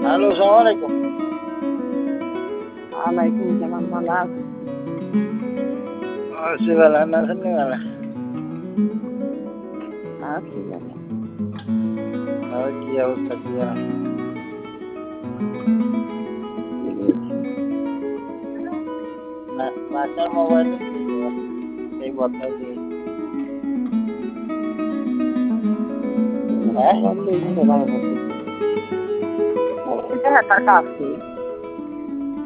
Hello, সালাম আলাইকুম। ওয়ালাইকুম সালাম, ভালো আছি। আছি ভালো, আপনি আছেন নি ভালো? আছি ভালো। আর কি অবস্থা কি আর? কি বলছি? না, বাসার মোবাইলে সেই বদমাইশি। হ্যাঁ? মোবাইল দিয়ে কিন্তু ভালো করতেছি। মোবাইলটা হ্যাকার কাছে।